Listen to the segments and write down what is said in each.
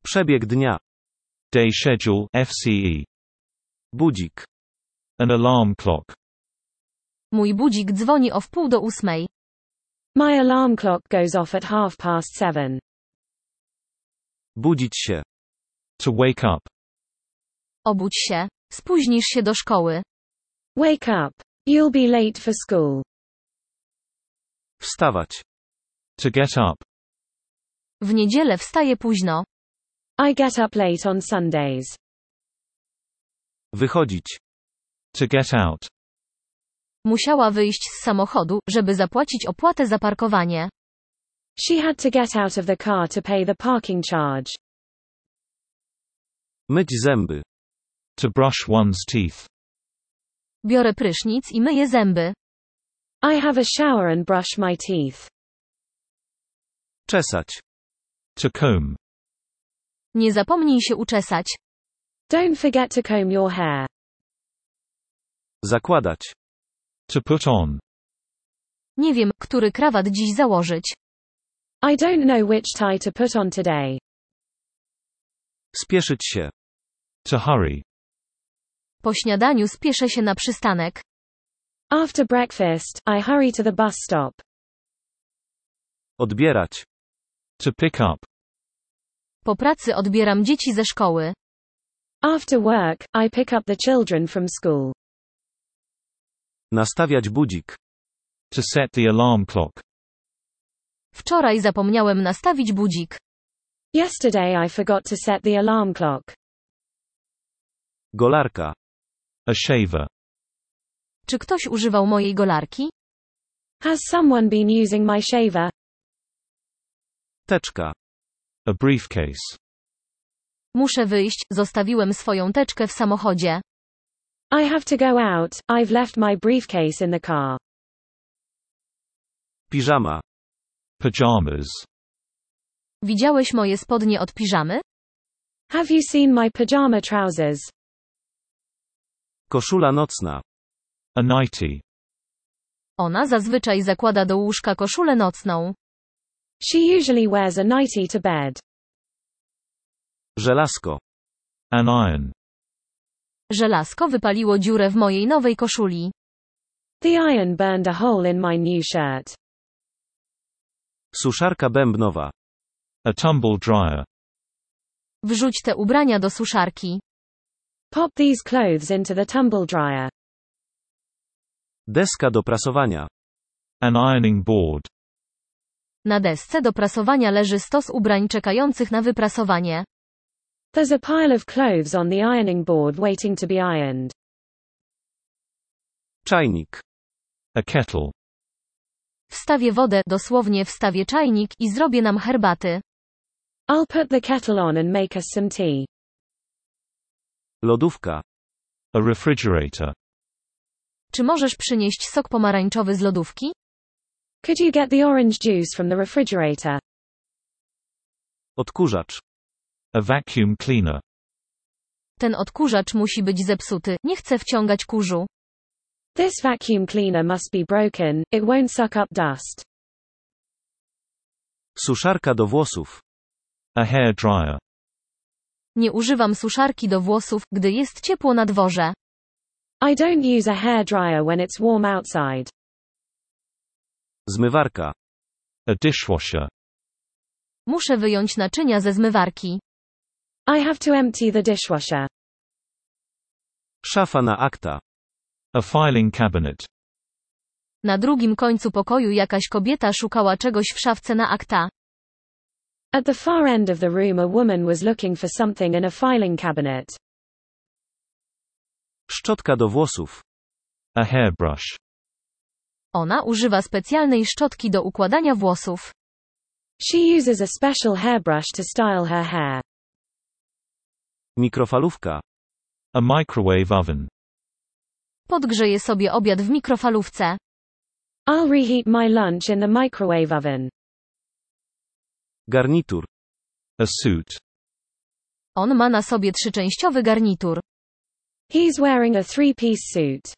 Przebieg dnia. Day schedule FCE. Budzik. An alarm clock. Mój budzik dzwoni o 7:30. My alarm clock goes off at 7:30. Budzić się. To wake up. Obudź się. Spóźnisz się do szkoły. Wake up. You'll be late for school. Wstawać. To get up. W niedzielę wstaję późno. I get up late on Sundays. Wychodzić. To get out. Musiała wyjść z samochodu, żeby zapłacić opłatę za parkowanie. She had to get out of the car to pay the parking charge. Myć zęby. To brush one's teeth. Biorę prysznic i myję zęby. I have a shower and brush my teeth. Czesać. To comb. Nie zapomnij się uczesać. Don't forget to comb your hair. Zakładać. To put on. Nie wiem, który krawat dziś założyć. I don't know which tie to put on today. Spieszyć się. To hurry. Po śniadaniu spieszę się na przystanek. After breakfast, I hurry to the bus stop. Odbierać. To pick up. Po pracy odbieram dzieci ze szkoły. After work, I pick up the children from school. Nastawiać budzik. To set the alarm clock. Wczoraj zapomniałem nastawić budzik. Yesterday I forgot to set the alarm clock. Golarka. A shaver. Czy ktoś używał mojej golarki? Has someone been using my shaver? Teczka. A briefcase. Muszę wyjść, zostawiłem swoją teczkę w samochodzie. I have to go out, I've left my briefcase in the car. Piżama. Pajamas. Widziałeś moje spodnie od piżamy? Have you seen my pajama trousers? Koszula nocna. A nightie. Ona zazwyczaj zakłada do łóżka koszulę nocną. She usually wears a nightie to bed. Żelazko. An iron. Żelazko wypaliło dziurę w mojej nowej koszuli. The iron burned a hole in my new shirt. Suszarka bębnowa. A tumble dryer. Wrzuć te ubrania do suszarki. Pop these clothes into the tumble dryer. Deska do prasowania. An ironing board. Na desce do prasowania leży stos ubrań czekających na wyprasowanie. There's a pile of clothes on the ironing board waiting to be ironed. Czajnik. A kettle. Wstawię wodę, dosłownie wstawię czajnik i zrobię nam herbaty. I'll put the kettle on and make us some tea. Lodówka. A refrigerator. Czy możesz przynieść sok pomarańczowy z lodówki? Could you get the orange juice from the refrigerator? Odkurzacz. A vacuum cleaner. Ten odkurzacz musi być zepsuty, nie chcę wciągać kurzu. This vacuum cleaner must be broken, it won't suck up dust. Suszarka do włosów. A hair dryer. Nie używam suszarki do włosów, gdy jest ciepło na dworze. I don't use a hairdryer when it's warm outside. Zmywarka. A dishwasher. Muszę wyjąć naczynia ze zmywarki. I have to empty the dishwasher. Szafa na akta. A filing cabinet. Na drugim końcu pokoju jakaś kobieta szukała czegoś w szafce na akta. At the far end of the room a woman was looking for something in a filing cabinet. Szczotka do włosów. A hairbrush. Ona używa specjalnej szczotki do układania włosów. She uses a special hairbrush to style her hair. Mikrofalówka. A microwave oven. Podgrzeję sobie obiad w mikrofalówce. I'll reheat my lunch in the microwave oven. Garnitur. A suit. On ma na sobie trzyczęściowy garnitur. He's wearing a three-piece suit.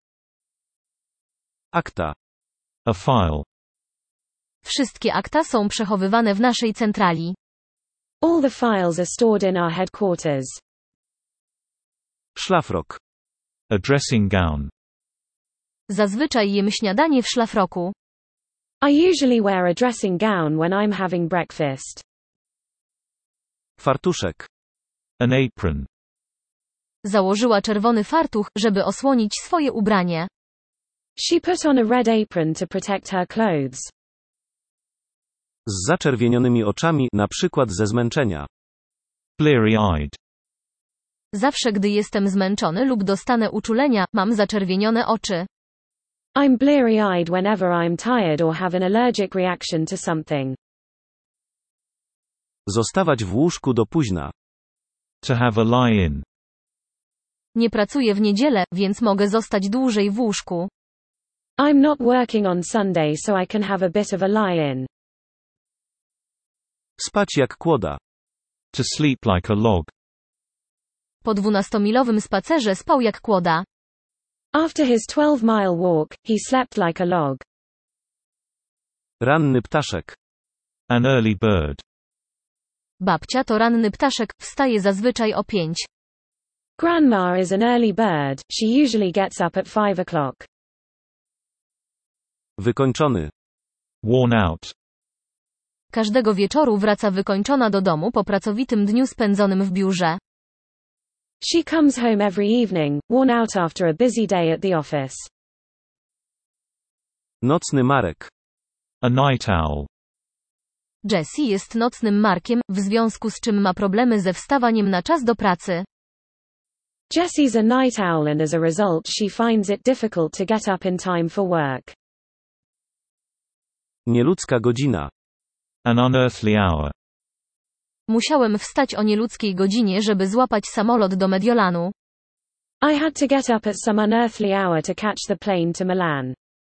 Akta. A file. Wszystkie akta są przechowywane w naszej centrali. All the files are stored in our headquarters. Szlafrok. A dressing gown. Zazwyczaj jem śniadanie w szlafroku. I usually wear a dressing gown when I'm having breakfast. Fartuszek. An apron. Założyła czerwony fartuch, żeby osłonić swoje ubranie. She put on a red apron to protect her clothes. Z zaczerwienionymi oczami, na przykład ze zmęczenia. Bleary-eyed. Zawsze gdy jestem zmęczony lub dostanę uczulenia, mam zaczerwienione oczy. I'm bleary-eyed whenever I'm tired or have an allergic reaction to something. Zostawać w łóżku do późna. To have a lie-in. Nie pracuję w niedzielę, więc mogę zostać dłużej w łóżku. I'm not working on Sunday so I can have a bit of a lie-in. Spać jak kłoda. To sleep like a log. Po 12-milowym spacerze spał jak kłoda. After his 12-mile walk, he slept like a log. Ranny ptaszek. An early bird. Babcia to ranny ptaszek, wstaje zazwyczaj o 5. Grandma is an early bird, she usually gets up at 5 o'clock. Wykończony. Worn out. Każdego wieczoru wraca wykończona do domu po pracowitym dniu spędzonym w biurze. She comes home every evening, worn out after a busy day at the office. Nocny Marek. A night owl. Jessie jest nocnym markiem, w związku z czym ma problemy ze wstawaniem na czas do pracy. Jessie's a night owl and as a result she finds it difficult to get up in time for work. Nieludzka godzina. An unearthly hour. Musiałem wstać o nieludzkiej godzinie, żeby złapać samolot do Mediolanu. I had to get up at some unearthly hour to catch the plane to Milan.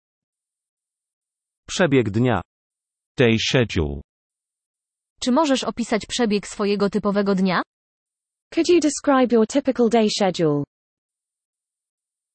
Przebieg dnia. Day schedule. Czy możesz opisać przebieg swojego typowego dnia? Could you describe your typical day schedule?